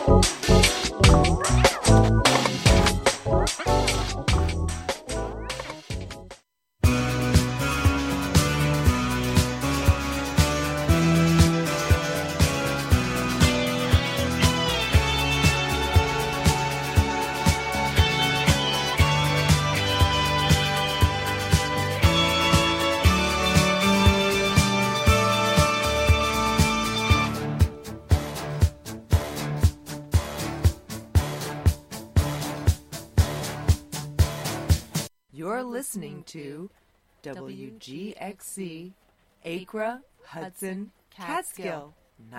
You're listening to WGXC, Acra, Hudson, Catskill,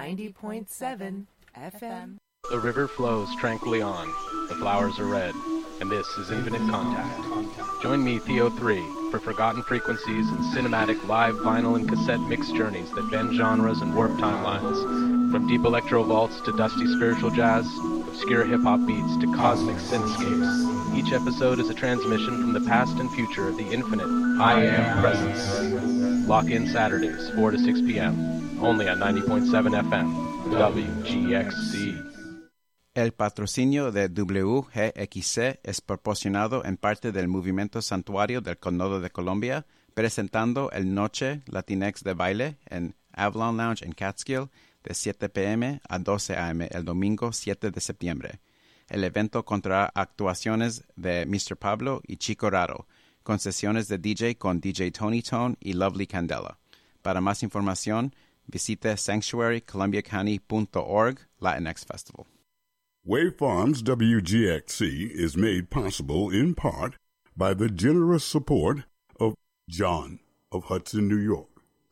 90.7 FM. The river flows tranquilly on, the flowers are red, and this is Infinite Contact. Join me, Theo3, for forgotten frequencies and cinematic live vinyl and cassette mix journeys that bend genres and warp timelines. From deep electro vaults to dusty spiritual jazz, obscure hip-hop beats to cosmic synthscapes. Each episode is a transmission from the past and future of the infinite I Am Presence. Lock in Saturdays, 4 to 6 p.m., only on 90.7 FM, WGXC. El patrocinio de WGXC es proporcionado en parte del Movimiento Santuario del Cono de Colombia, presentando el Noche Latinx de Baile en Avalon Lounge en Catskill de 7 p.m. a 12 a.m. el domingo 7 de septiembre. El evento contará actuaciones de Mr. Pablo y Chico Raro, con sesiones de DJ con DJ Tony Tone y Lovely Candela. Para más información, visite sanctuarycolumbiacounty.org Latinx Festival. Wave Farms WGXC is made possible in part by the generous support of John of Hudson, New York.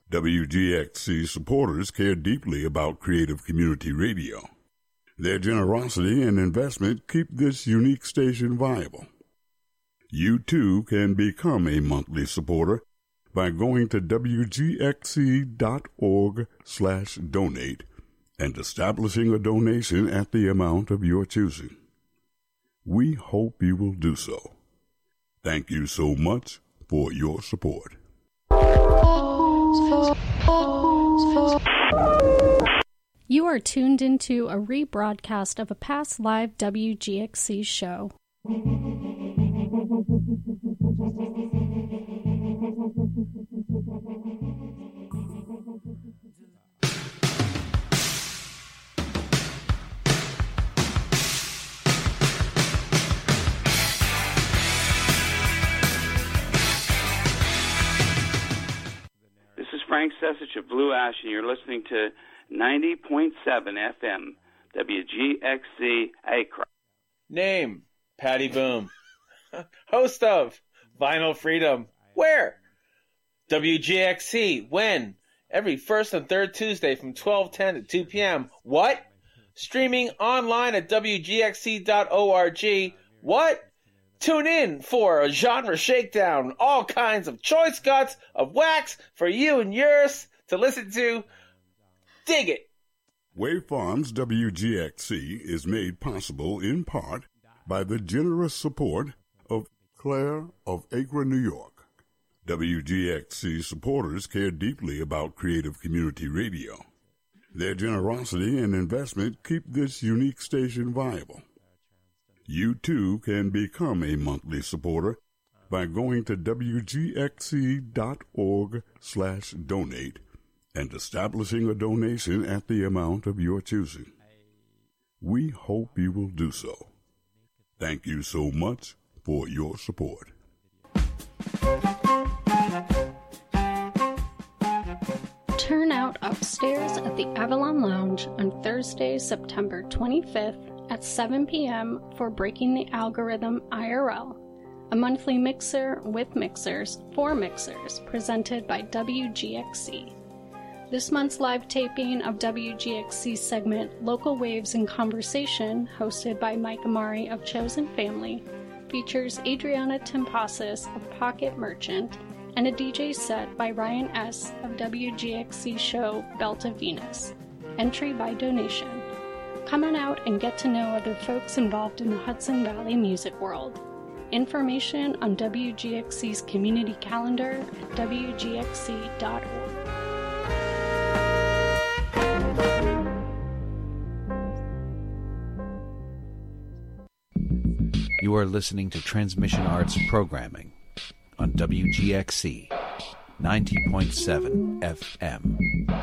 WGXC supporters care deeply about creative community radio. Their generosity and investment keep this unique station viable. You too can become a monthly supporter by going to wgxc.org/donate and establishing a donation at the amount of your choosing. We hope you will do so. Thank you so much for your support. You are tuned into a rebroadcast of a past live WGXC show. This is Frank Sesich of Blue Ash, and you're listening to 90.7 FM, WGXC Acra. Name, Patty Boom. Host of Vinyl Freedom. Where? WGXC. When? Every first and third Tuesday from 12:10 to 2 p.m. What? Streaming online at WGXC.org. What? Tune in for a genre shakedown. All kinds of choice cuts of wax for you and yours to listen to. Dig it! Wave Farms WGXC is made possible in part by the generous support of Claire of Acra, New York. WGXC supporters care deeply about creative community radio. Their generosity and investment keep this unique station viable. You too can become a monthly supporter by going to wgxc.org/donate and establishing a donation at the amount of your choosing. We hope you will do so. Thank you so much for your support. Turn out upstairs at the Avalon Lounge on Thursday, September 25th at 7 p.m. for Breaking the Algorithm IRL, a monthly mixer with mixers for mixers presented by WGXC. This month's live taping of WGXC's segment Local Waves in Conversation, hosted by Mike Amari of Chosen Family, features Adriana Timpasis of Pocket Merchant and a DJ set by Ryan S. of WGXC show Belt of Venus. Entry by donation. Come on out and get to know other folks involved in the Hudson Valley music world. Information on WGXC's community calendar at wgxc.org. You are listening to Transmission Arts Programming on WGXC 90.7 FM.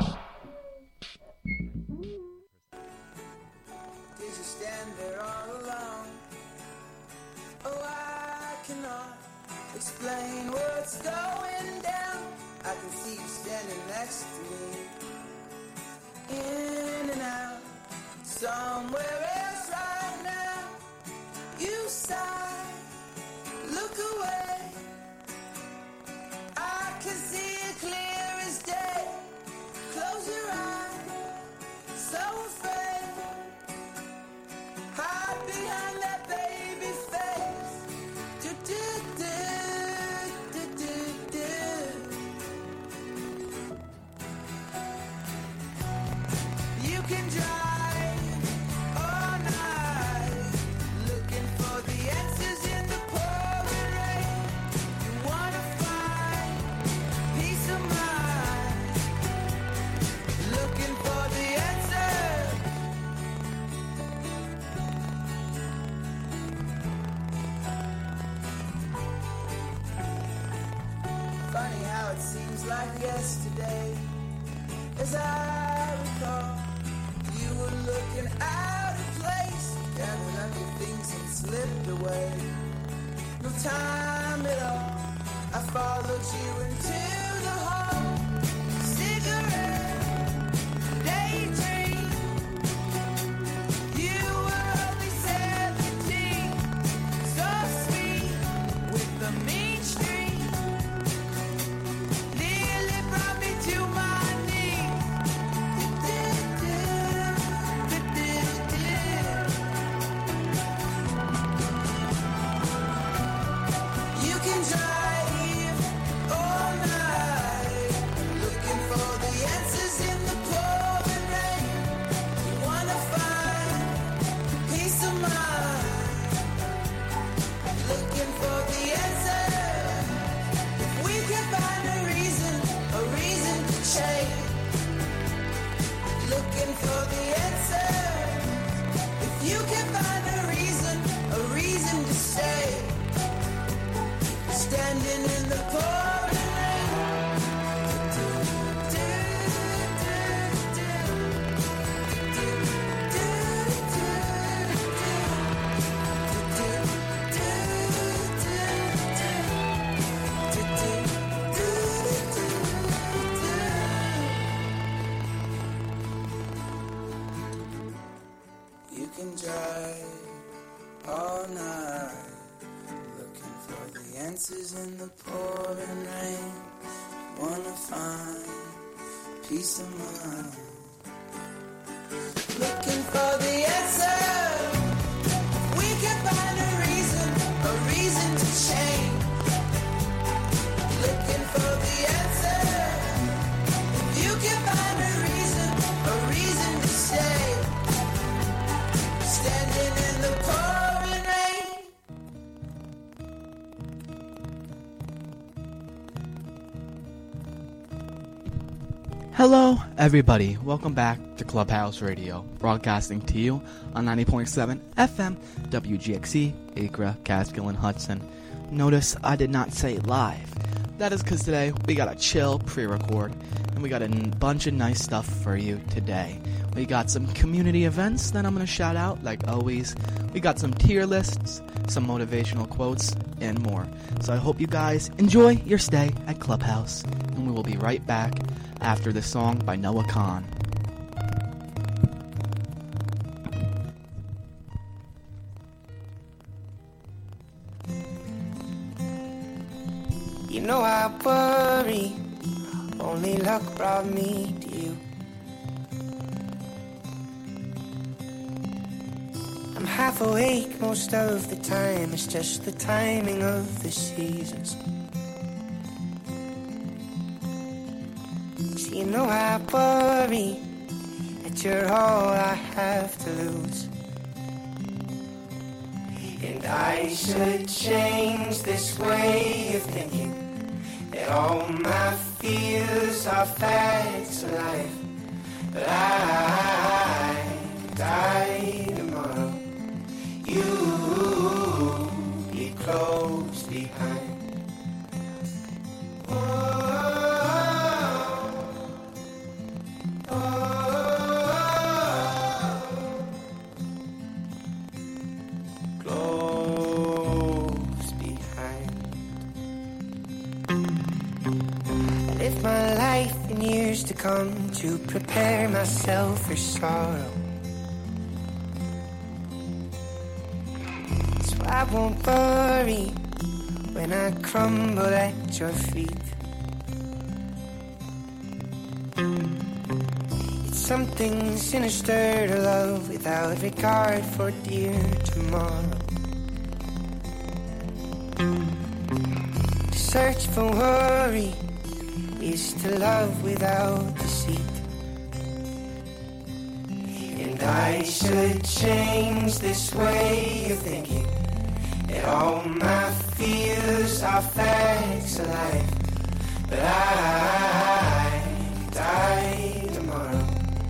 Did you stand there all alone? Oh, I cannot explain what's going down. I can see you standing next to me, in and out, somewhere else right now. You sigh, look away. I can see it clear as day. Close your eyes, so afraid. Hide behind that baby face. Do do do do do do. You can drive all night, looking for the answers in the pouring rain. You wanna find peace of mind, looking for the answer. Funny how it seems like yesterday, as I recall, you were looking out of place, gathering up your things and slipped away. No time at all, I followed you into the hall. Cigarette, daydream. You were only 17, so sweet with the mean streak. Nearly brought me to my knees. You can drive all night, looking for the answers in the pouring rain. You wanna find peace of mind, looking for the answer. If we can find a reason to change, looking for the answer. If you can find a reason to stay, standing in the pouring rain. You can drive all night, looking for the answers in the pouring rain. Wanna find peace of mind, looking for the answer. We can find a reason to change, looking for the answer. You can find a reason to stay, standing in the pouring rain. Hello, everybody. Welcome back to Clubhouse Radio, broadcasting to you on 90.7 FM, WGXC, Acra, Catskill, and Hudson. Notice I did not say live. That is because today we got a chill pre-record, and we got a bunch of nice stuff for you today. We got some community events that I'm going to shout out, like always. We got some tier lists, some motivational quotes, and more. So I hope you guys enjoy your stay at Clubhouse, and we will be right back after this song by Noah Kahan. You know I worry, only luck brought me to you. I'm half awake most of the time, it's just the timing of the seasons. So you know I worry that you're all I have to lose. And I should change this way of thinking, that all my fears are facts of life. But I die tomorrow. You years to come to prepare myself for sorrow. So I won't worry when I crumble at your feet. It's something sinister to love without regard for dear tomorrow. To search for worry is to love without deceit. And I should change this way of thinking, that all my fears are facts of life. But I die tomorrow,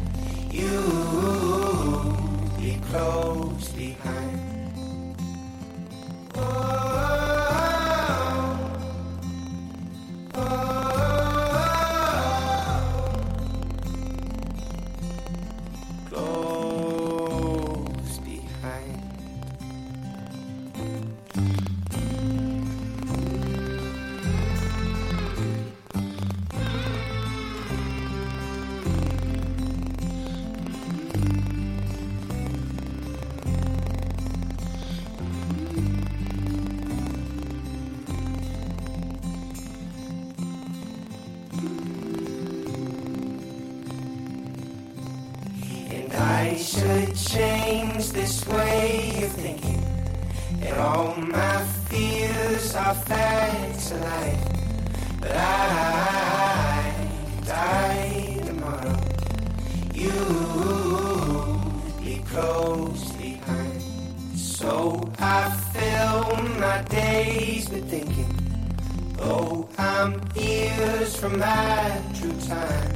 you'll be close behind. I should change this way of thinking, that all my fears are facts of life. But I die tomorrow, you'll be close behind. So I fill my days with thinking, oh, I'm years from my true time.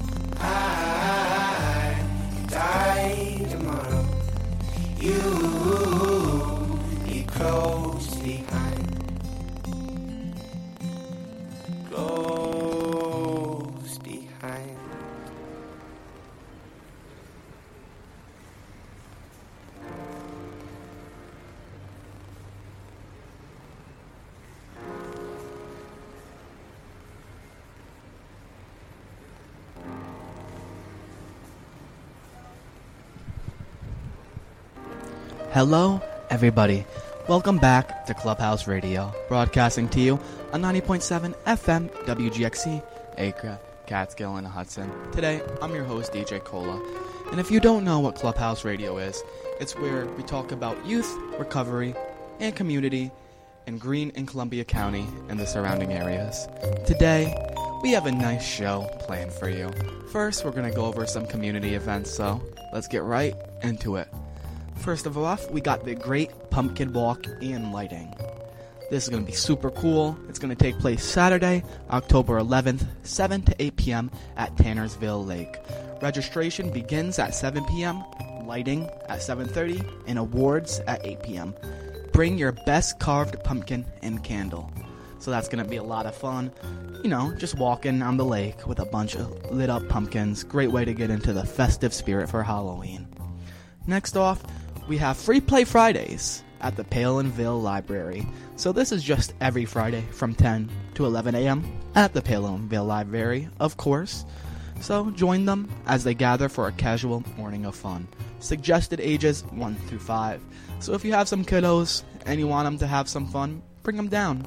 I die tomorrow, you'll be close behind. Close behind. Hello, everybody. Welcome back to Clubhouse Radio, broadcasting to you on 90.7 FM WGXC, Acre, Catskill, and Hudson. Today, I'm your host, DJ Cola. And if you don't know what Clubhouse Radio is, it's where we talk about youth, recovery, and community in Greene and Columbia County and the surrounding areas. Today, we have a nice show planned for you. First, we're going to go over some community events, so let's get right into it. First of all, we got the Great Pumpkin Walk and Lighting. This is going to be super cool. It's going to take place Saturday, October 11th, 7 to 8 p.m. at Tannersville Lake. Registration begins at 7 p.m., lighting at 7:30, and awards at 8 p.m. Bring your best carved pumpkin and candle. So that's going to be a lot of fun. You know, just walking on the lake with a bunch of lit up pumpkins. Great way to get into the festive spirit for Halloween. Next off, we have Free Play Fridays at the Palinville Library. So this is just every Friday from 10 to 11 a.m. at the Palinville Library, of course. So join them as they gather for a casual morning of fun. Suggested ages 1 through 5. So if you have some kiddos and you want them to have some fun, bring them down.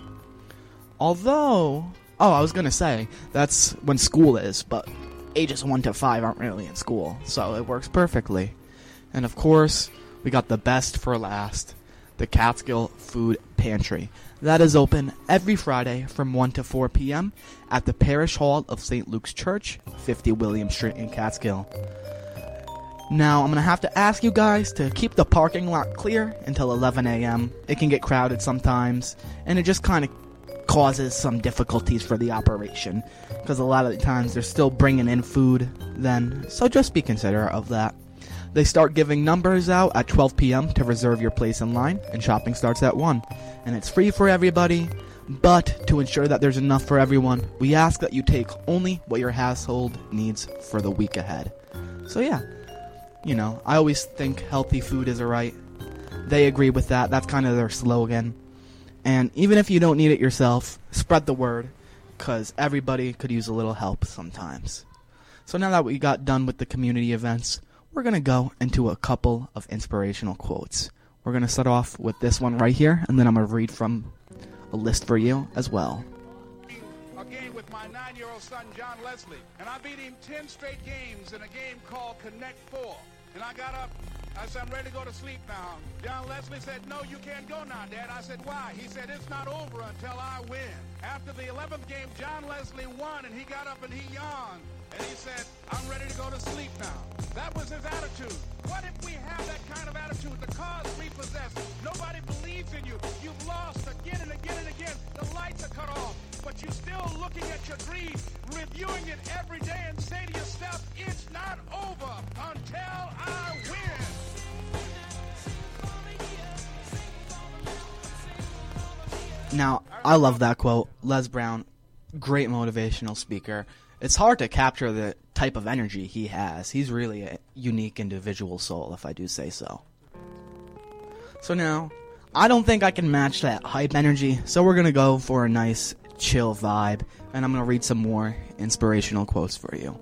Although, I was going to say, that's when school is, but ages 1 to 5 aren't really in school, so it works perfectly. And of course, we got the best for last, the Catskill Food Pantry. That is open every Friday from 1 to 4 p.m. at the Parish Hall of St. Luke's Church, 50 William Street in Catskill. Now, I'm going to have to ask you guys to keep the parking lot clear until 11 a.m. It can get crowded sometimes, and it just kind of causes some difficulties for the operation, because a lot of the times they're still bringing in food then, so just be considerate of that. They start giving numbers out at 12 p.m. to reserve your place in line, and shopping starts at 1. And it's free for everybody, but to ensure that there's enough for everyone, we ask that you take only what your household needs for the week ahead. So yeah, you know, I always think healthy food is a right. They agree with that. That's kind of their slogan. And even if you don't need it yourself, spread the word. because everybody could use a little help sometimes. So now that we got done with the community events, we're going to go into a couple of inspirational quotes. We're going to start off with this one right here, and then I'm going to read from a list for you as well. A game with my 9-year-old son, John Leslie, and I beat him 10 straight games in a game called Connect 4. And I got up, I said, I'm ready to go to sleep now. John Leslie said, no, you can't go now, Dad. I said, why? He said, it's not over until I win. After the 11th game, John Leslie won, and he got up and he yawned. And he said, I'm ready to go to sleep now. That was his attitude. What if we have that kind of attitude? The cause we possess. Nobody believes in you. You've lost again and again and again. The lights are cut off. But you're still looking at your dream, reviewing it every day, and say to yourself, it's not over until I win. Now, I love that quote. Les Brown, great motivational speaker. It's hard to capture the type of energy he has. He's really a unique individual soul, if I do say so. So now, I don't think I can match that hype energy, so we're going to go for a nice, chill vibe, and I'm going to read some more inspirational quotes for you.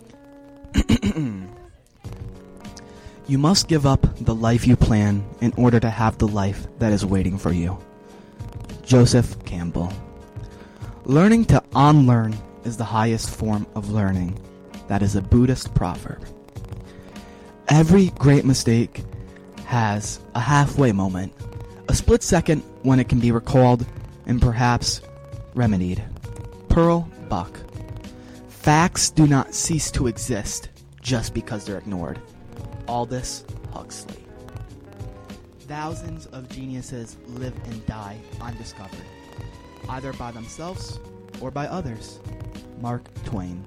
You must give up the life you plan in order to have the life that is waiting for you. Joseph Campbell. Learning to unlearn is the highest form of learning. That is a Buddhist proverb. Every great mistake has a halfway moment, a split second when it can be recalled and perhaps remedied. Pearl Buck. Facts do not cease to exist just because they're ignored. Aldous Huxley. Thousands of geniuses live and die undiscovered, either by themselves or by others. Mark Twain.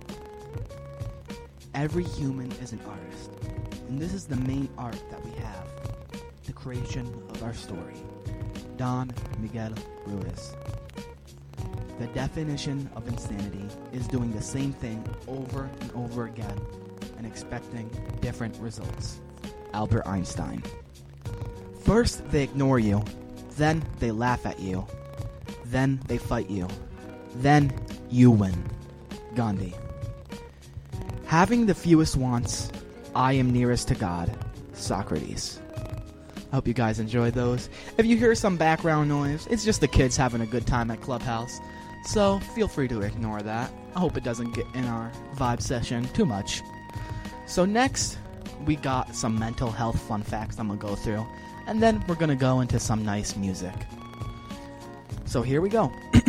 Every human is an artist, and this is the main art that we have, the creation of our story. Don Miguel Ruiz. The definition of insanity is doing the same thing over and over again and expecting different results. Albert Einstein. First they ignore you, then they laugh at you, then they fight you, then you win. Gandhi. Having the fewest wants, I am nearest to God. Socrates. I hope you guys enjoyed those. If you hear some background noise, it's just the kids having a good time at Clubhouse, so feel free to ignore that. I hope it doesn't get in our vibe session too much. So next, we got some mental health fun facts I'm going to go through, and then we're going to go into some nice music. So here we go.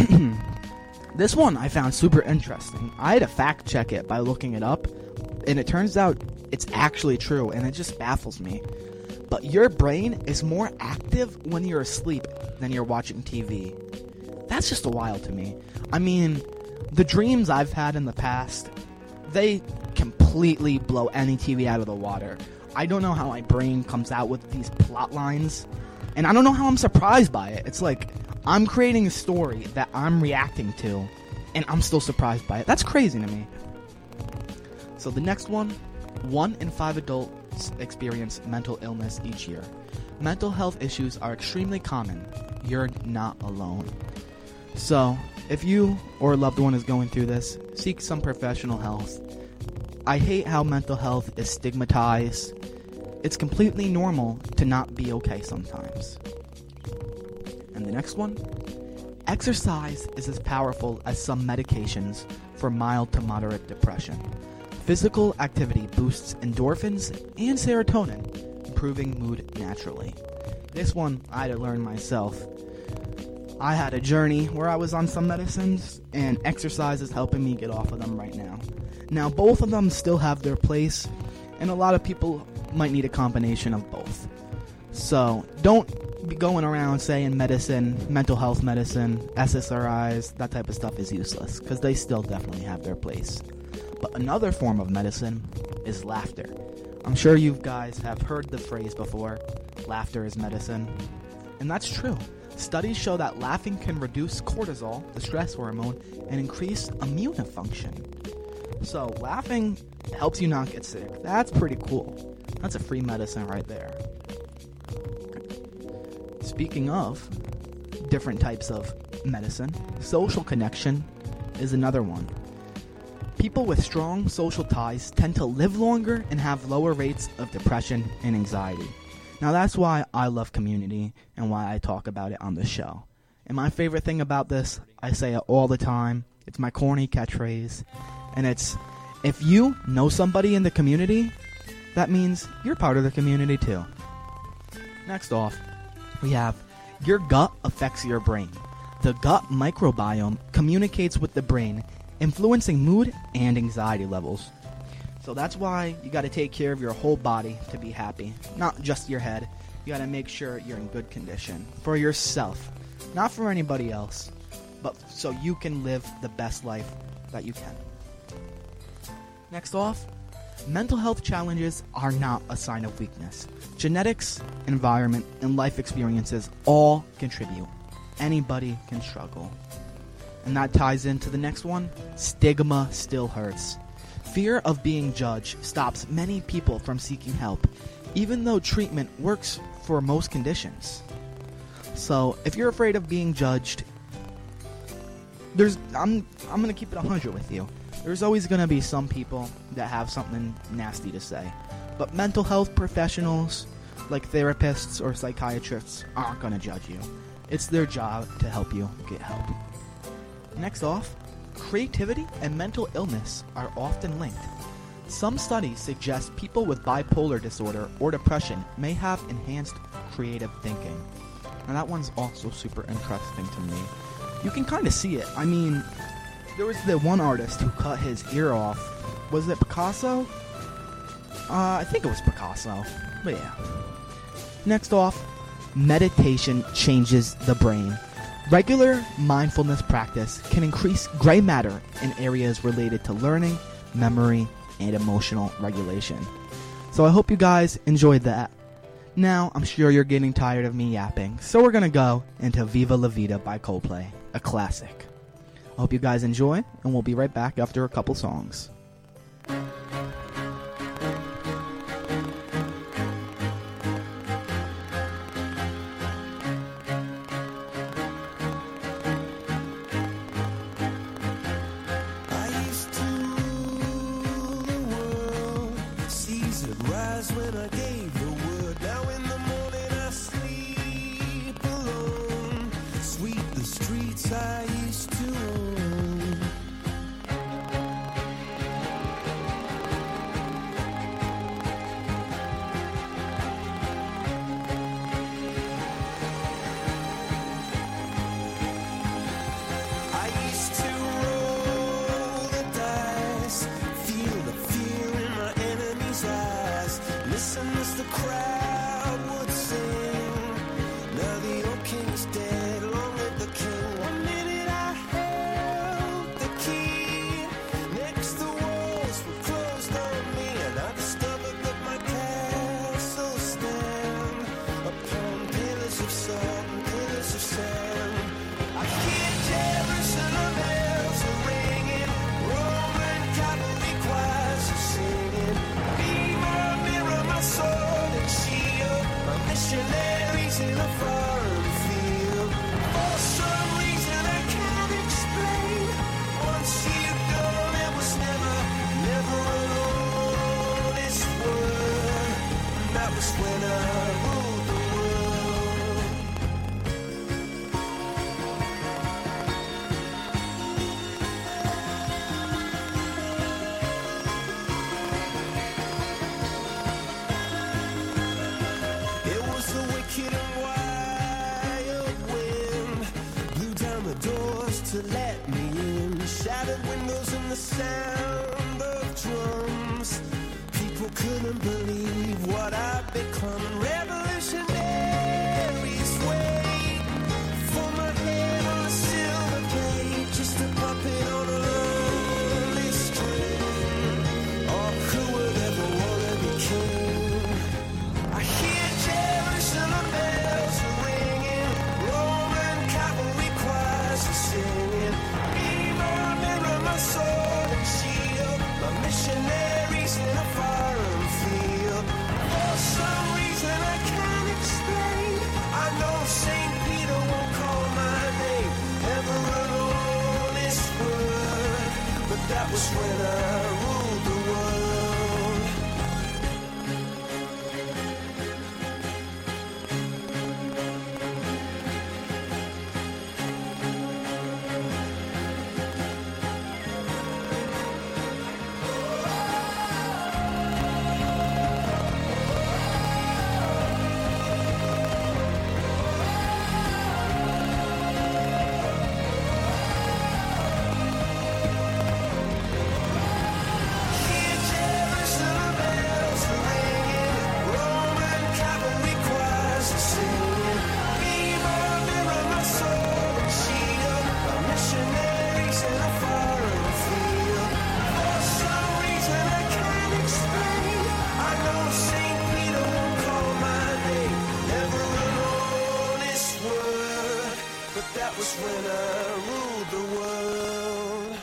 This one I found super interesting. I had to fact check it by looking it up, and it turns out it's actually true, and it just baffles me. But your brain is more active when you're asleep than you're watching TV. That's just wild to me. I mean, the dreams I've had in the past, they completely blow any TV out of the water. I don't know how my brain comes out with these plot lines, and I don't know how I'm surprised by it. It's like I'm creating a story that I'm reacting to, and I'm still surprised by it. That's crazy to me. So the next one, 1 in 5 adults experience mental illness each year. Mental health issues are extremely common. You're not alone. So, if you or a loved one is going through this, seek some professional help. I hate how mental health is stigmatized. It's completely normal to not be okay sometimes. And the next one, exercise is as powerful as some medications for mild to moderate depression. Physical activity boosts endorphins and serotonin, improving mood naturally. This one I had to learn myself. I had a journey where I was on some medicines, and exercise is helping me get off of them right now. Now, both of them still have their place, and a lot of people might need a combination of both. So, don't be going around saying medicine, mental health medicine, SSRIs, that type of stuff is useless, because they still definitely have their place. But another form of medicine is laughter. I'm sure you guys have heard the phrase before, laughter is medicine. And that's true. Studies show that laughing can reduce cortisol, the stress hormone, and increase immune function. So laughing helps you not get sick. That's pretty cool. That's a free medicine right there. Speaking of different types of medicine, social connection is another one. People with strong social ties tend to live longer and have lower rates of depression and anxiety. Now that's why I love community and why I talk about it on the show. And my favorite thing about this, I say it all the time, it's my corny catchphrase, and it's, if you know somebody in the community, that means you're part of the community too. Next off, we have, your gut affects your brain. The gut microbiome communicates with the brain, influencing mood and anxiety levels. So that's why you got to take care of your whole body to be happy, not just your head. You got to make sure you're in good condition for yourself, not for anybody else, but so you can live the best life that you can. Next off, mental health challenges are not a sign of weakness. Genetics, environment, and life experiences all contribute. Anybody can struggle. And that ties into the next one, stigma still hurts. Fear of being judged stops many people from seeking help, even though treatment works for most conditions. So, if you're afraid of being judged, I'm going to keep it 100 with you. There's always going to be some people that have something nasty to say. But mental health professionals, like therapists or psychiatrists, aren't going to judge you. It's their job to help you get help. Next off, creativity and mental illness are often linked. Some studies suggest people with bipolar disorder or depression may have enhanced creative thinking. Now that one's also super interesting to me. You can kind of see it. I mean, there was the one artist who cut his ear off. Was it Picasso? I think it was Picasso. But yeah. Next off, meditation changes the brain. Regular mindfulness practice can increase gray matter in areas related to learning, memory, and emotional regulation. So I hope you guys enjoyed that. Now, I'm sure you're getting tired of me yapping, so we're gonna go into Viva La Vida by Coldplay, a classic. I hope you guys enjoy, and we'll be right back after a couple songs. To let me in, shattered windows and the sound of drums. People couldn't believe what I'd become. Revolutionaries wait for my head on a silver plate, just a puppet on a lonely string. Oh, who would ever wanna be king? I hear Jerusalem bells ringing, Roman cavalry choirs are singing. My sword and shield, my missionaries in a foreign field. For some reason I was when I ruled the world. That was when I ruled the world.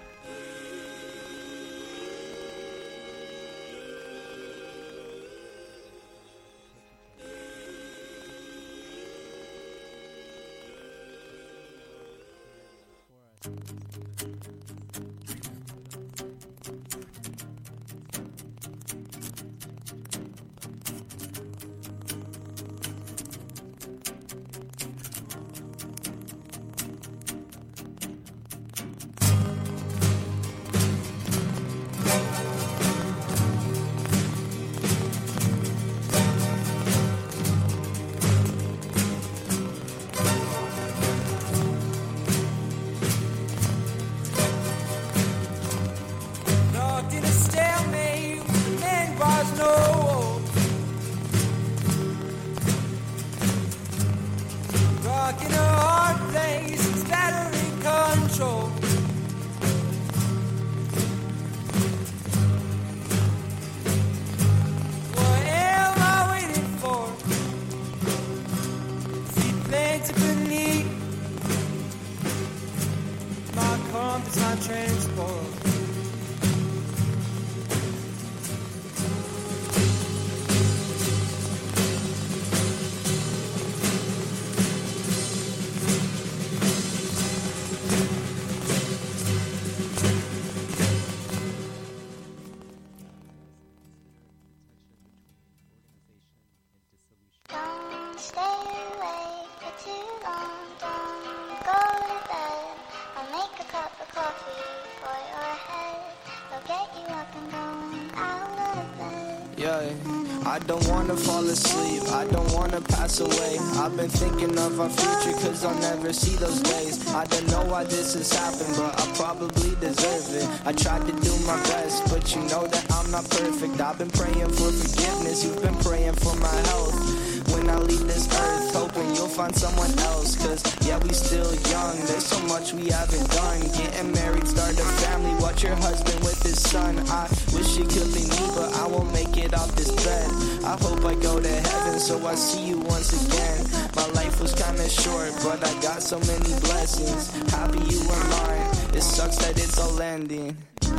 I don't wanna fall asleep, I don't wanna pass away. I've been thinking of our future cause I'll never see those days. I don't know why this has happened, but I probably deserve it. I tried to do my best, but you know that I'm not perfect. I've been praying for forgiveness, you've been praying for my health. When I leave this earth, hoping you'll find someone else. Cause yeah, we still young, there's so much we haven't done. Getting married, start a family, watch your husband with his son. I wish it could be me, but I won't make it off this bed. I hope I go to heaven, so I see you once again. My life was kinda short, but I got so many blessings. Happy you were mine, it sucks that it's all ending.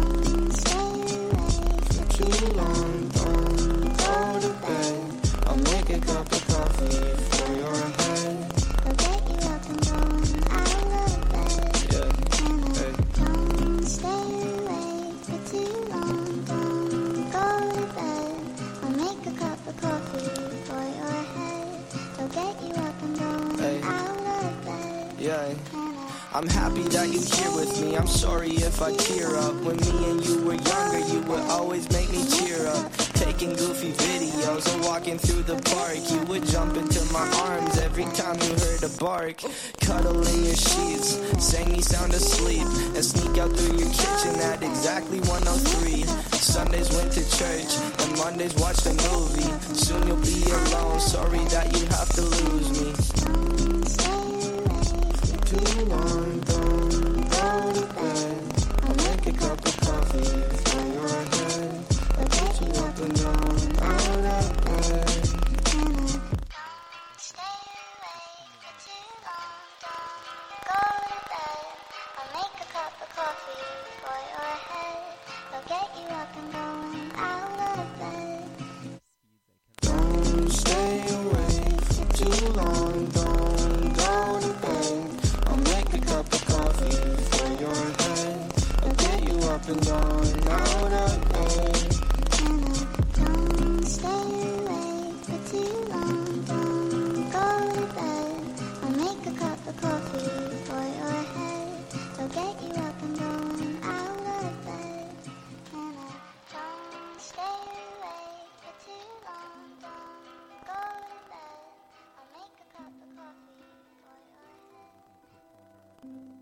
For too long, don't go to bed. I'll make a cup of coffee for your head. I'll get you up and going out of bed. Yeah, hey. Don't stay awake for too long. Don't go to bed. I'll make a cup of coffee for your head. I'll get you up and going out of bed. Yeah. I'm happy that you're here with me. I'm sorry if I tear up. When me and you were younger, you would always make me cheer up. Taking goofy videos and walking through the park. You would jump into my arms every time you heard a bark. Cuddle in your sheets, sang me sound asleep, and sneak out through your kitchen at exactly 1:03. Sundays went to church, and Mondays watched a movie. Soon you'll be alone, sorry that you have to lose me. Too long, don't go to bed. I'll make a cup of coffee for your head. I'll get you up and down, out of bed. Don't stay awake for too long, don't go to bed. I'll make a cup of coffee for your head. I'll get you up and going out of bed. Don't stay awake for too don't go to bed. And don't stay awake for too long. Don't go to bed. I'll make a cup of coffee for your head. I'll get you up and going out of bed. And don't stay awake for too long. Don't go to bed. I'll make a cup of coffee for your head.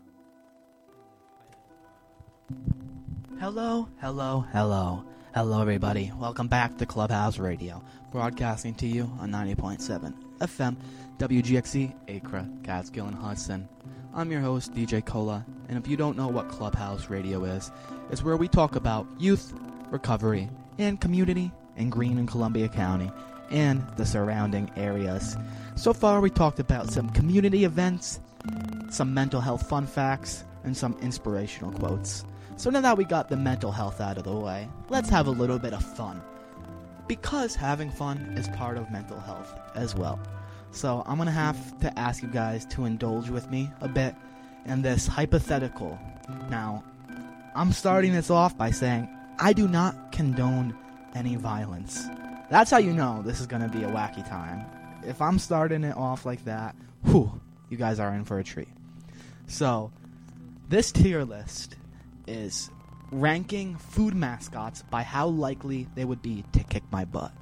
Hello, everybody. Welcome back to Clubhouse Radio, broadcasting to you on 90.7 FM, WGXC, Acra, Catskill, and Hudson. I'm your host, DJ Cola, and if you don't know what Clubhouse Radio is, it's where we talk about youth, recovery, and community in Greene and Columbia County and the surrounding areas. So far, we talked about some community events, some mental health fun facts, and some inspirational quotes. So now that we got the mental health out of the way, let's have a little bit of fun. Because having fun is part of mental health as well. So I'm going to have to ask you guys to indulge with me a bit in this hypothetical. Now, I'm starting this off by saying I do not condone any violence. That's how you know this is going to be a wacky time. If I'm starting it off like that, whew, you guys are in for a treat. So, this tier list is ranking food mascots by how likely they would be to kick my butt.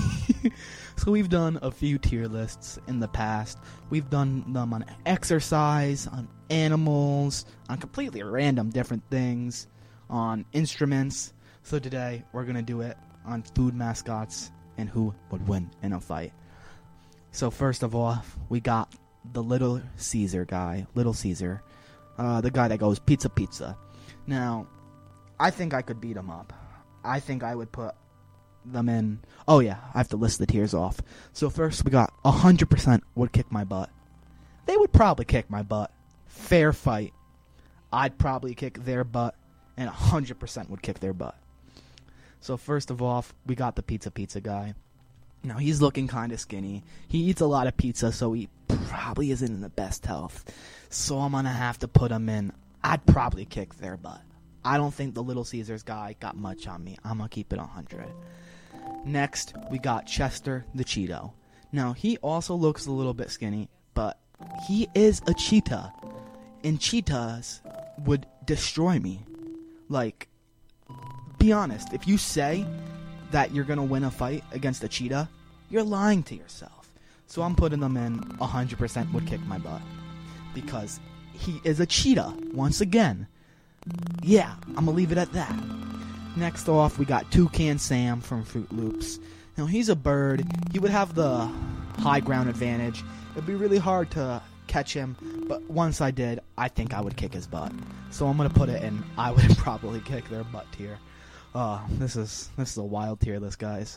So we've done a few tier lists in the past. We've done them on exercise, on animals, on completely random different things, on instruments. So today we're going to do it on food mascots and who would win in a fight. So first of all, we got the Little Caesar guy. Little Caesar. The guy that goes pizza pizza. Now, I think I could beat him up. I think I would put them in... Oh yeah, I have to list the tiers off. So first we got 100% would kick my butt. They would probably kick my butt. Fair fight. I'd probably kick their butt, and 100% would kick their butt. So first of all, we got the pizza guy. Now, he's looking kind of skinny. He eats a lot of pizza, so he probably isn't in the best health. So I'm going to have to put him in. I'd probably kick their butt. I don't think the Little Caesars guy got much on me. I'm going to keep it 100. Next, we got Chester the Cheeto. Now, he also looks a little bit skinny, but he is a cheetah. And cheetahs would destroy me. Like, be honest. If you say that you're going to win a fight against a cheetah, you're lying to yourself. So I'm putting them in 100% would kick my butt. Because he is a cheetah, once again. Yeah, I'm going to leave it at that. Next off, we got Toucan Sam from Fruit Loops. Now, he's a bird. He would have the high ground advantage. It'd be really hard to catch him, but once I did, I think I would kick his butt. So I'm going to put it in I would probably kick their butt tier. This is a wild tier list, guys.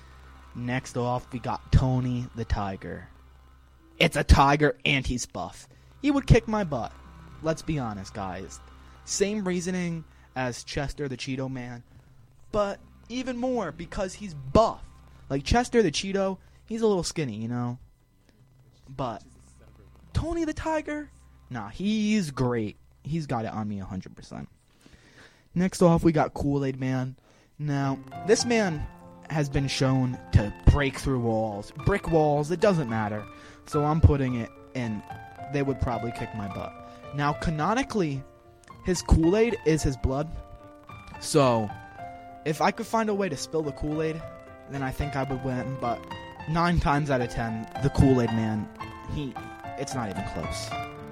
Next off, we got Tony the Tiger. It's a tiger and he's buff. He would kick my butt. Let's be honest, guys. Same reasoning as Chester the Cheeto Man, but even more because he's buff. Like Chester the Cheeto, he's a little skinny, you know? But Tony the Tiger? Nah, he's great. He's got it on me 100%. Next off, we got Kool-Aid Man. Now, this man has been shown to break through walls. Brick walls, it doesn't matter. So I'm putting it in. They would probably kick my butt. Now, canonically, his Kool-Aid is his blood. So, if I could find a way to spill the Kool-Aid, then I think I would win. But 9 times out of 10, the Kool-Aid Man, it's not even close.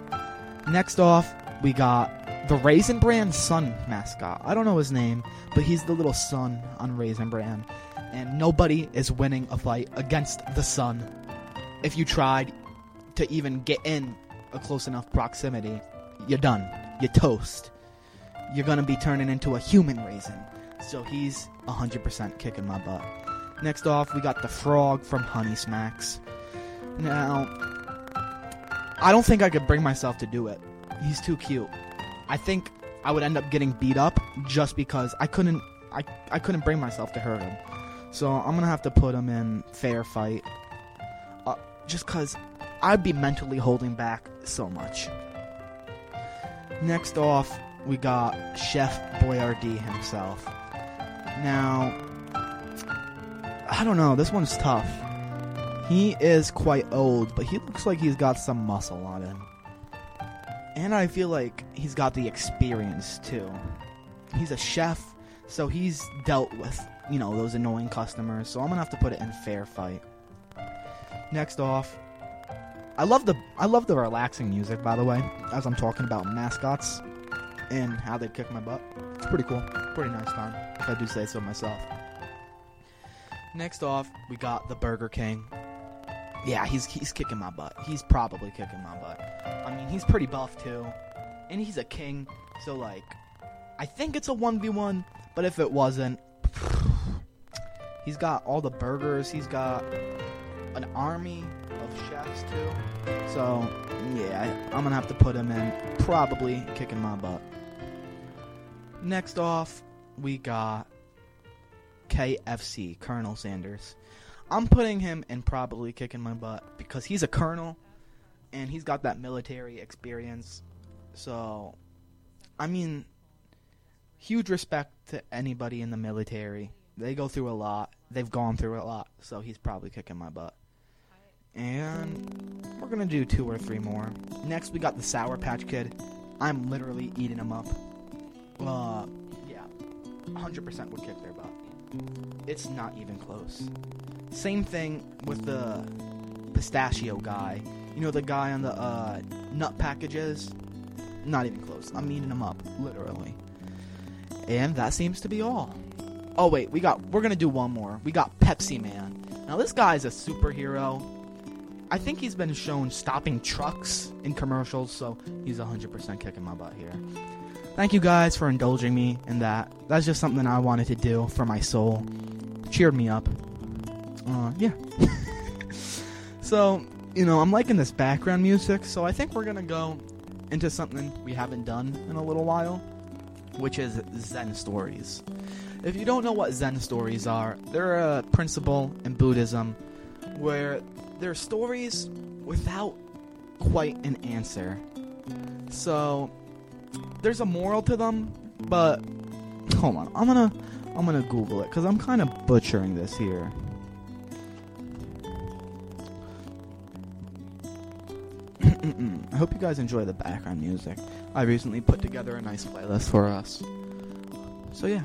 Next off, we got the Raisin Bran Sun mascot. I don't know his name, but he's the little sun on Raisin Bran. And nobody is winning a fight against the sun. If you tried to even get in a close enough proximity, you're done. You're toast. You're going to be turning into a human raisin. So he's 100% kicking my butt. Next off, we got the frog from Honey Smacks. Now, I don't think I could bring myself to do it. He's too cute. I think I would end up getting beat up just because I couldn't bring myself to hurt him. So I'm going to have to put him in fair fight. Just because I'd be mentally holding back so much. Next off, we got Chef Boyardee himself. Now, I don't know, this one's tough. He is quite old, but he looks like he's got some muscle on him. And I feel like he's got the experience, too. He's a chef, so he's dealt with, those annoying customers, so I'm gonna have to put it in fair fight. Next off, I love the relaxing music, by the way, as I'm talking about mascots and how they kick my butt. It's pretty cool. Pretty nice time, if I do say so myself. Next off, we got the Burger King. Yeah, he's kicking my butt. He's probably kicking my butt. I mean, he's pretty buff, too. And he's a king, so, I think it's a 1v1, but if it wasn't, he's got all the burgers. He's got an army of chefs, too. So, yeah, I'm gonna have to put him in, probably kicking my butt. Next off, we got KFC, Colonel Sanders. I'm putting him in probably kicking my butt because he's a colonel and he's got that military experience. So, I mean, huge respect to anybody in the military. They go through a lot. They've gone through a lot. So he's probably kicking my butt. And we're going to do 2 or 3 more. Next, we got the Sour Patch Kid. I'm literally eating him up. Yeah, 100% would kick their butt. It's not even close. Same thing with the pistachio guy. The guy on the nut packages? Not even close. I'm eating him up, literally. And that seems to be all. Oh wait, we're gonna do one more. We got Pepsi Man. Now this guy's a superhero. I think he's been shown stopping trucks in commercials, so he's 100% kicking my butt here. Thank you guys for indulging me in that. That's just something I wanted to do for my soul. Cheered me up. Yeah. So, I'm liking this background music, so I think we're gonna go into something we haven't done in a little while, which is Zen stories. If you don't know what Zen stories are, they're a principle in Buddhism where they're stories without quite an answer. So, there's a moral to them, but hold on, I'm gonna Google it because I'm kind of butchering this here. I hope you guys enjoy the background music. I recently put together a nice playlist for us. So yeah.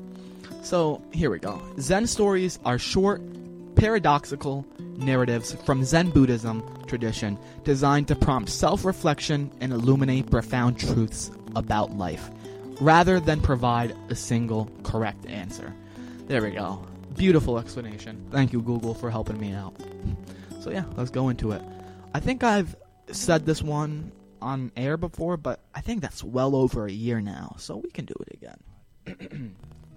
So here we go. Zen stories are short, paradoxical narratives from Zen Buddhism tradition designed to prompt self-reflection and illuminate profound truths about life, rather than provide a single correct answer. There we go. Beautiful explanation. Thank you, Google, for helping me out. So yeah, let's go into it. I think I've said this one on air before, but I think that's well over a year now, so we can do it again.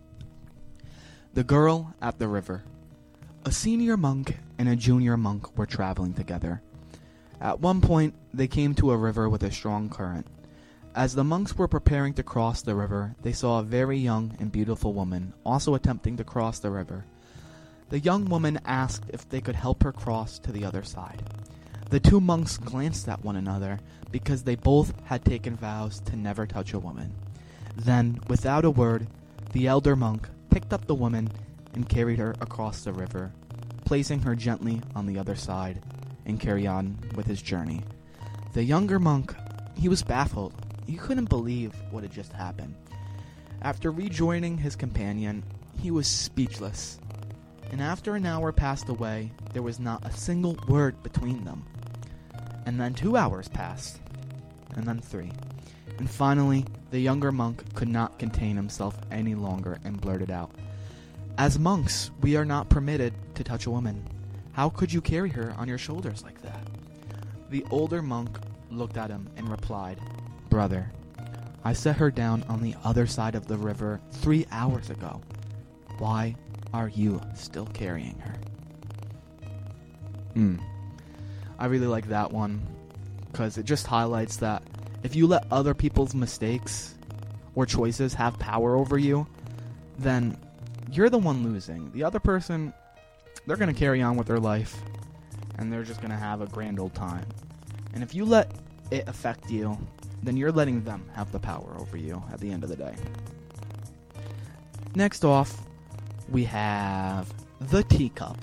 The Girl at the River. A senior monk and a junior monk were traveling together. At one point, they came to a river with a strong current. As the monks were preparing to cross the river, they saw a very young and beautiful woman also attempting to cross the river. The young woman asked if they could help her cross to the other side. The 2 monks glanced at one another because they both had taken vows to never touch a woman. Then, without a word, the elder monk picked up the woman and carried her across the river, placing her gently on the other side, and carried on with his journey. The younger monk, he was baffled. He couldn't believe what had just happened. After rejoining his companion, he was speechless. And after an hour passed away, there was not a single word between them. And then 2 hours passed. And then 3. And finally, the younger monk could not contain himself any longer and blurted out, "As monks, we are not permitted to touch a woman. How could you carry her on your shoulders like that?" The older monk looked at him and replied, "Brother, I set her down on the other side of the river 3 hours ago. Why are you still carrying her?" I really like that one, because it just highlights that if you let other people's mistakes or choices have power over you, then you're the one losing. The other person, they're going to carry on with their life, and they're just going to have a grand old time. And if you let it affect you, then you're letting them have the power over you at the end of the day. Next off, we have the teacup.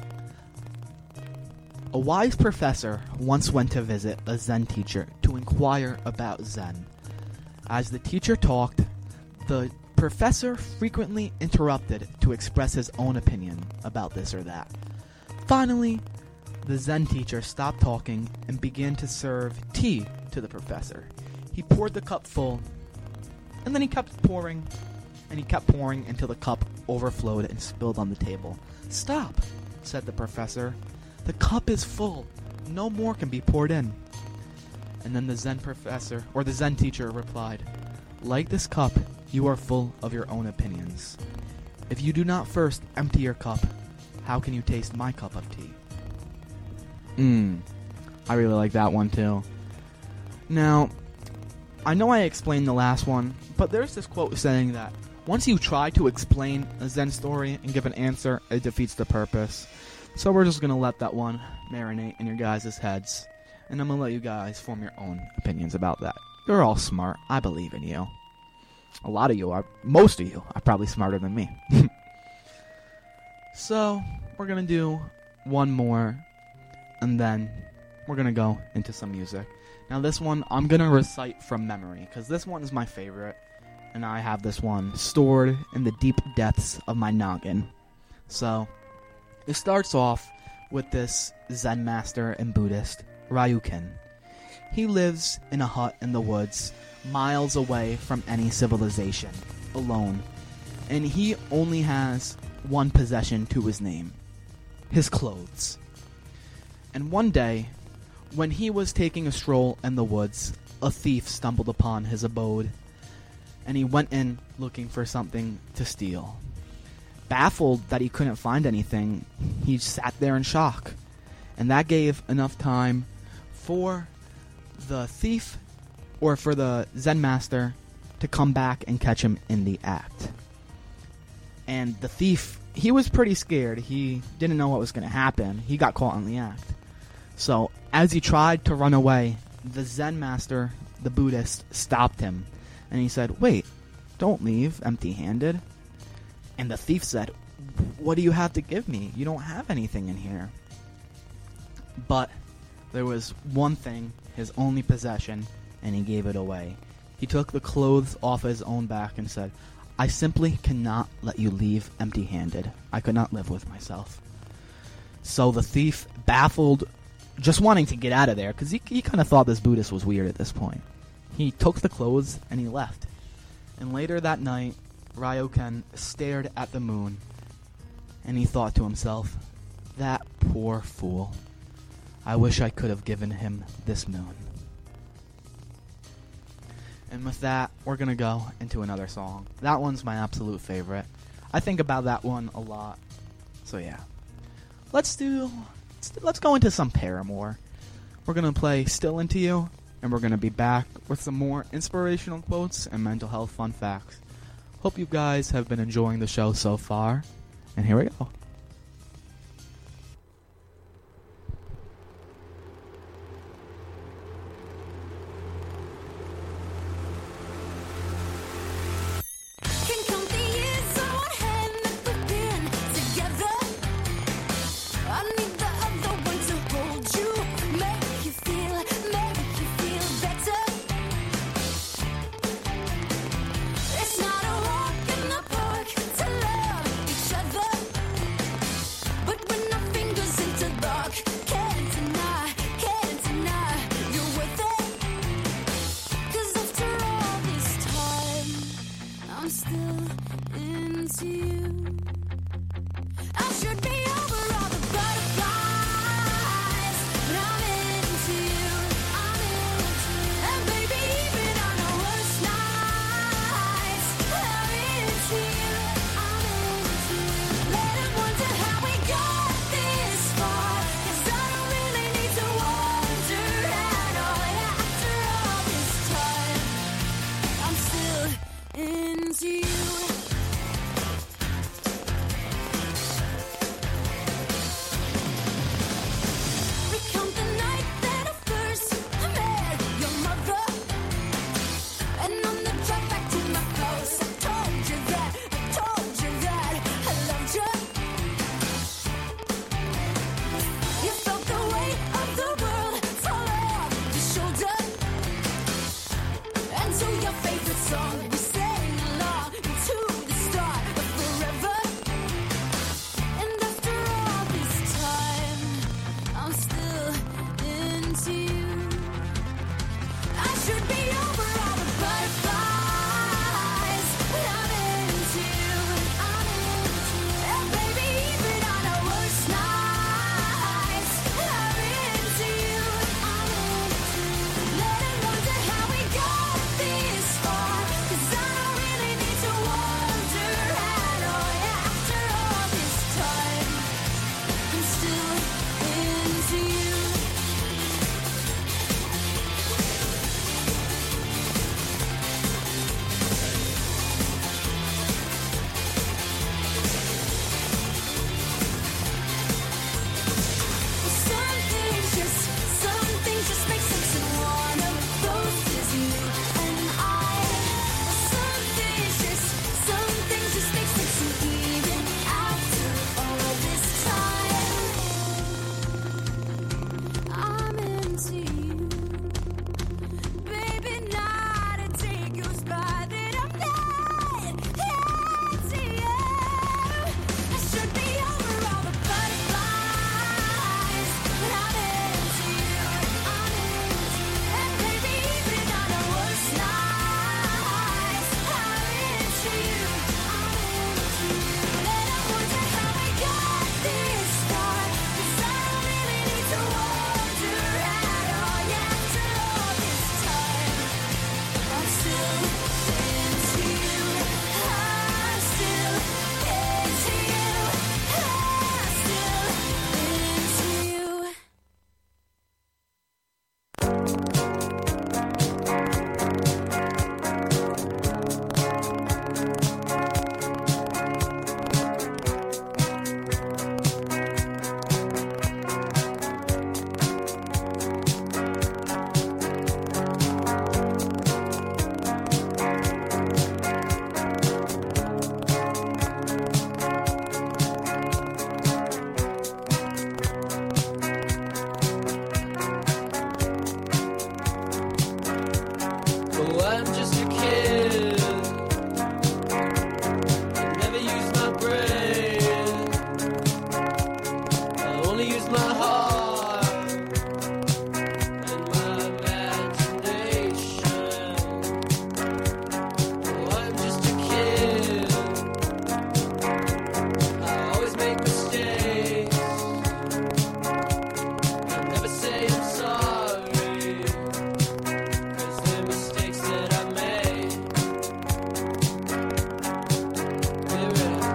A wise professor once went to visit a Zen teacher to inquire about Zen. As the teacher talked, the professor frequently interrupted to express his own opinion about this or that. Finally, the Zen teacher stopped talking and began to serve tea to the professor. He poured the cup full, and then he kept pouring, until the cup overflowed and spilled on the table. "Stop," said the professor. "The cup is full. No more can be poured in." And then the Zen teacher replied, "Like this cup, you are full of your own opinions. If you do not first empty your cup, how can you taste my cup of tea?" I really like that one too. Now, I know I explained the last one, but there's this quote saying that once you try to explain a Zen story and give an answer, it defeats the purpose. So we're just going to let that one marinate in your guys' heads, and I'm going to let you guys form your own opinions about that. You're all smart. I believe in you. A lot of you are. Most of you are probably smarter than me. So, we're going to do one more, and then we're going to go into some music. Now this one, I'm going to recite from memory, because this one is my favorite, and I have this one stored in the deep depths of my noggin. So, it starts off with this Zen master and Buddhist, Ryukin. He lives in a hut in the woods, miles away from any civilization, alone, and he only has one possession to his name: his clothes. And one day, when he was taking a stroll in the woods, a thief stumbled upon his abode, and he went in looking for something to steal. Baffled that he couldn't find anything, he sat there in shock, and that gave enough time for the thief, or for the Zen master, to come back and catch him in the act. And the thief, he was pretty scared. He didn't know what was going to happen. He got caught in the act. So, as he tried to run away, the Zen master, the Buddhist, stopped him. And he said, "Wait, don't leave empty-handed." And the thief said, "What do you have to give me? You don't have anything in here." But there was one thing, his only possession, and he gave it away. He took the clothes off his own back and said, "I simply cannot let you leave empty-handed. I could not live with myself." So the thief, baffled, just wanting to get out of there, because he kind of thought this Buddhist was weird at this point, he took the clothes and he left. And later that night, Ryukin stared at the moon, and he thought to himself, "That poor fool. I wish I could have given him this moon." And with that, we're going to go into another song. That one's my absolute favorite. I think about that one a lot. So yeah. Let's go into some Paramore. We're going to play Still Into You, and we're going to be back with some more inspirational quotes and mental health fun facts. Hope you guys have been enjoying the show so far, and here we go. It's not a walk in the park to love each other. I'm just a kid. I never use my brain. I only use my heart and my imagination. Oh, I'm just a kid. I always make mistakes. I never say I'm sorry, 'cause they're mistakes that I made. They're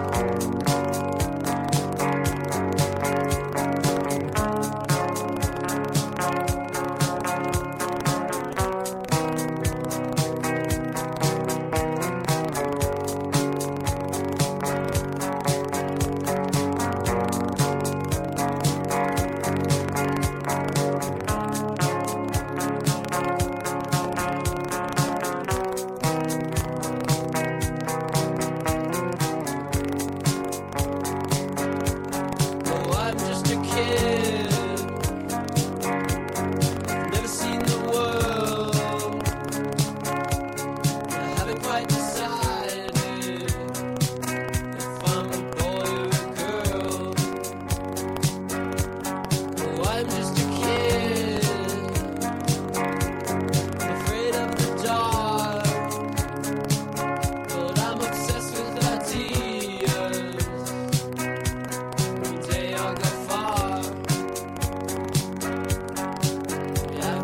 Oh, I'm just a kid. I've never seen the world. I haven't quite decided if I'm a boy or a girl. Oh, I'm just a kid. I'm afraid of the dark, but I'm obsessed with ideas. One day I'll go far. Yeah,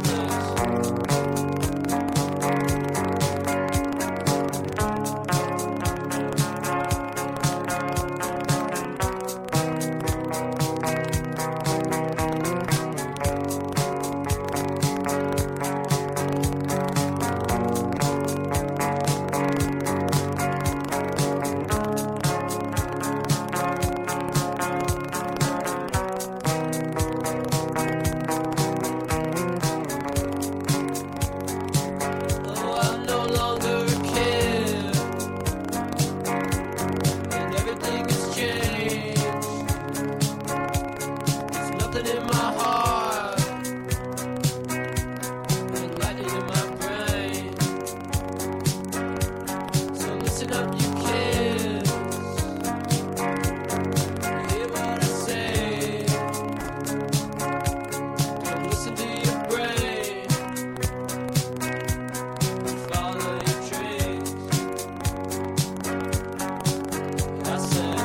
oh, I'm no longer a kid, and everything has changed. There's nothing in my heart, and lightning in my brain. So listen up, you kids. You hear what I say? Don't listen to your brain. Follow your dreams. I said.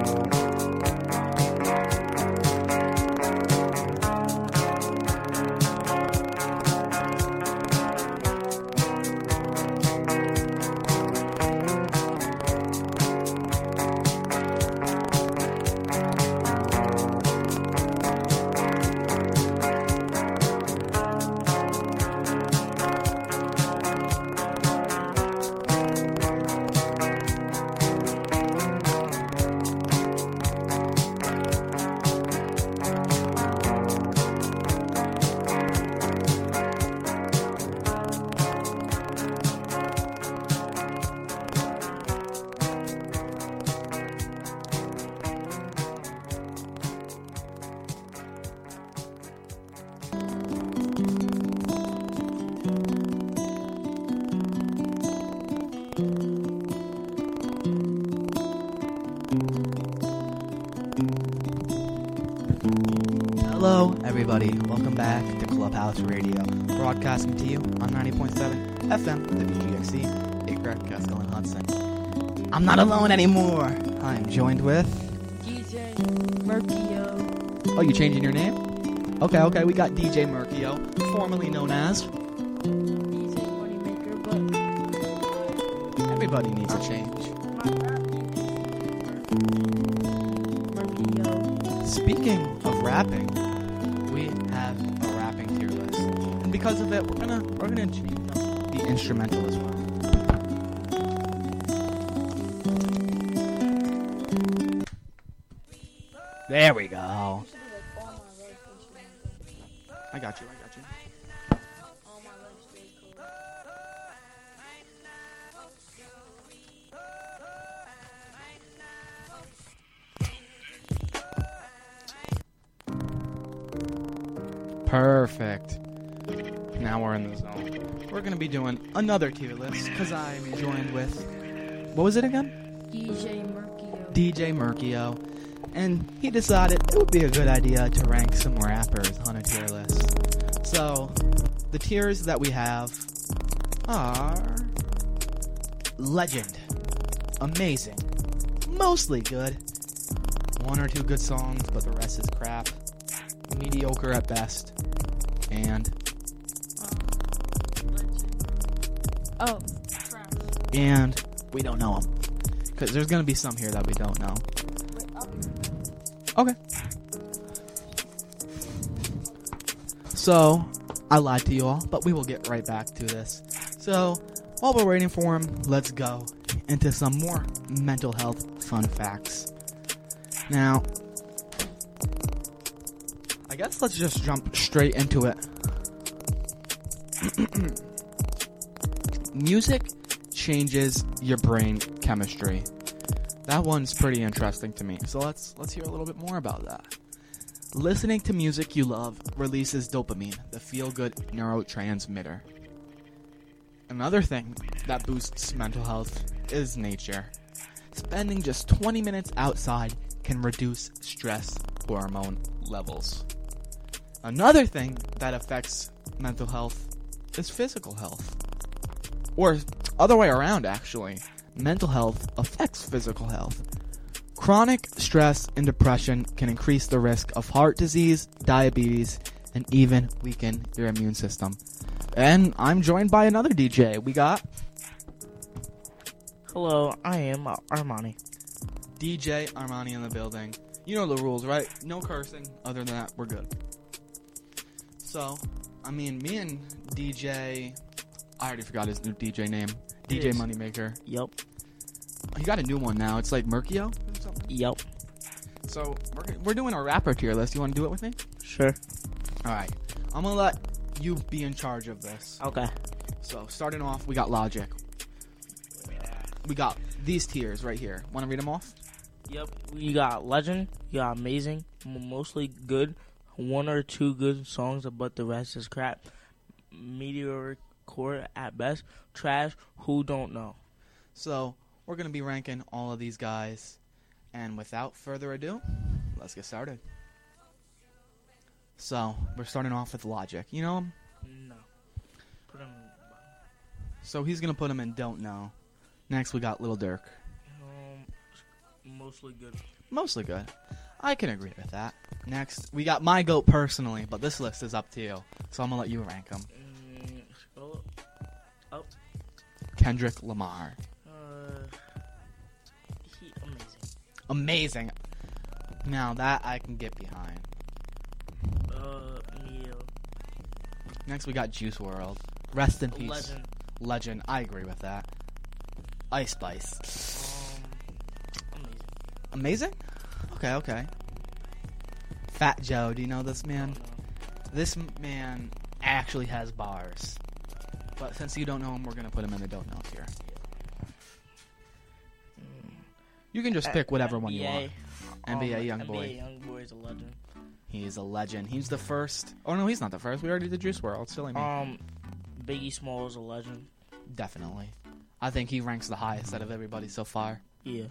Hello, everybody. Welcome back to Clubhouse Radio, broadcasting to you on 90.7 FM, WGXC, Acre, Catskill, and Hudson. I'm not alone anymore. I'm joined with DJ Murkio. Oh, you changing your name? Okay. We got DJ Murkio, formerly known as DJ Moneymaker, but everybody needs a change. Murkio. Speaking of rapping, we have a rapping tier list, and because of it, we're gonna change up the instrumental as well. There we go. I got you. Perfect. now we're in the zone. We're gonna be doing another tier list because I'm joined with, what was it again? DJ Merkio. DJ Merkio, and he decided it would be a good idea to rank some rappers on a tier list. So, the tiers that we have are Legend, Amazing, Mostly Good, 1 or 2 good songs, but the rest is crap, Mediocre at best, and Oh, trash. and we don't know them. Because there's going to be some here that we don't know. Okay. So, I lied to you all, but we will get right back to this. So, while we're waiting for him, let's go into some more mental health fun facts. Now, I guess let's just jump straight into it. Music changes your brain chemistry. That one's pretty interesting to me. So let's hear a little bit more about that. Listening to music you love releases dopamine, the feel-good neurotransmitter. Another thing that boosts mental health is nature. Spending just 20 minutes outside can reduce stress hormone levels. Another thing that affects mental health is physical health. Or other way around, actually. Mental health affects physical health. Chronic stress and depression can increase the risk of heart disease, diabetes, and even weaken your immune system. And I'm joined by another DJ. We got... Hello, I am Armani. DJ Armani in the building. You know the rules, right? No cursing. Other than that, we're good. So, I mean, me and DJ... I already forgot his new DJ name. DJ Moneymaker. Yep. He got a new one now. It's like Merkio or something? Yep. So, we're doing a rapper tier list. You want to do it with me? Sure. Alright. I'm going to let you be in charge of this. Okay. So, starting off, we got Logic. We got these tiers right here. Want to read them off? Yep. You got Legend. You got Amazing. Mostly Good. 1 or 2 good songs, but the rest is crap. Mediocre at best. Trash. Who don't know? So, we're going to be ranking all of these guys. And without further ado, let's get started. So, we're starting off with Logic. You know him? No. Put him So, he's going to put him in Don't Know. Next, we got Lil Durk. Mostly Good. Mostly good. I can agree with that. Next, we got my GOAT personally, but this list is up to you. So, I'm going to let you rank them. Scroll up. Kendrick Lamar. Amazing. Now that I can get behind. Neo. Next we got Juice WRLD. Rest in peace. Legend. I agree with that. Ice Spice. Amazing? Okay. Fat Joe, do you know this man? This man actually has bars. But since you don't know him, we're going to put him in the don't know tier. You can just pick whatever one you want. NBA Youngboy. NBA Youngboy is a legend. He's a legend. He's the first. Oh no, he's not the first. We already did Juice WRLD. Silly me. Biggie Small is a legend. Definitely. I think he ranks the highest out of everybody so far. Yeah.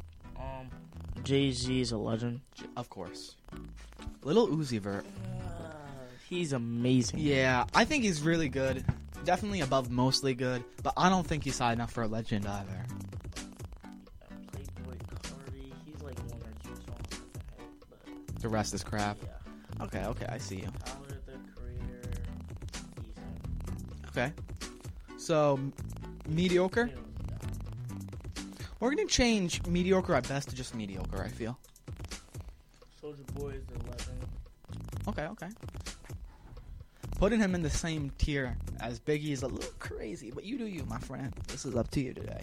Jay-Z is a legend. Of course. Lil Uzi Vert. He's amazing. Yeah, I think he's really good. Definitely above mostly good, but I don't think he's high enough for a legend either. Playboy Cardi, he's like 1 or 2 songs. But the rest is crap. Yeah. Okay, I see you. Tyler, the Creator, decent. Okay. So, mediocre? We're going to change mediocre at best to just mediocre, I feel. Soulja Boy is a legend. Okay. Putting him in the same tier as Biggie is a little crazy, but you do you, my friend. This is up to you today.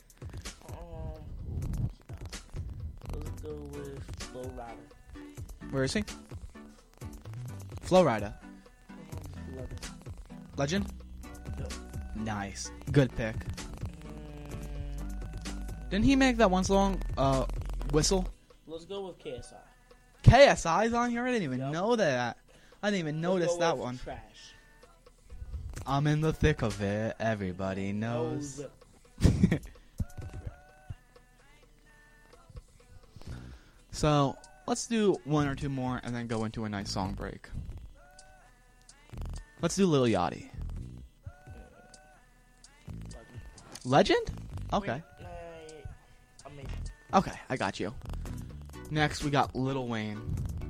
Let's go with Flo Rida. Where is he? Flo Rida. Legend? Yep. Nice. Good pick. Didn't he make that one song, Whistle? Let's go with KSI. KSI's on here? I didn't even know that. I didn't even notice that one. Trash. I'm in the thick of it. Everybody knows. So, let's do one or two more and then go into a nice song break. Let's do Lil Yachty. Legend? Okay. Okay, I got you. Next, we got Lil Wayne.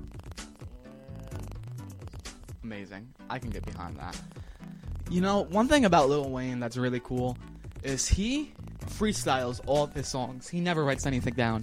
Amazing. I can get behind that. You know, one thing about Lil Wayne that's really cool is he freestyles all of his songs. He never writes anything down.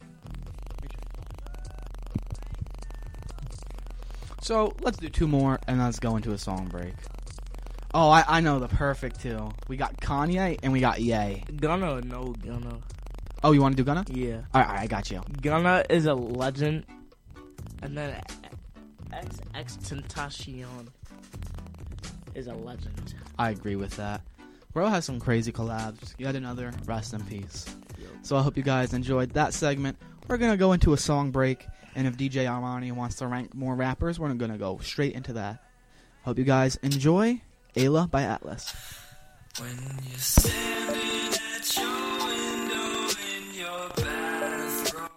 So, let's do two more, and let's go into a song break. Oh, I know the perfect two. We got Kanye, and we got Ye. Gunna. Oh, you want to do Gunna? Yeah. Alright, I got you. Gunna is a legend. And then XXXTentacion is a legend. I agree with that. Bro has some crazy collabs. Yet another rest in peace. So I hope you guys enjoyed that segment. We're going to go into a song break. And if DJ Armani wants to rank more rappers, we're going to go straight into that. Hope you guys enjoy Ayla by Atlas. When you're standing at your window in your bathrobe,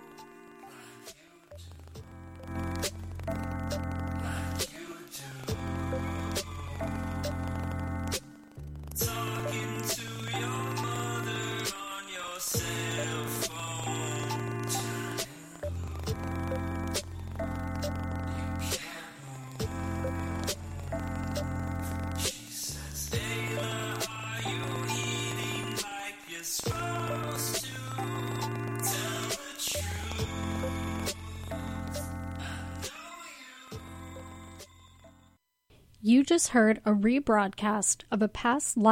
like you do, talking to your mother on your cell phone, she says, Ayla, are you eating like you're supposed to? Tell the truth. You just heard a rebroadcast of a past live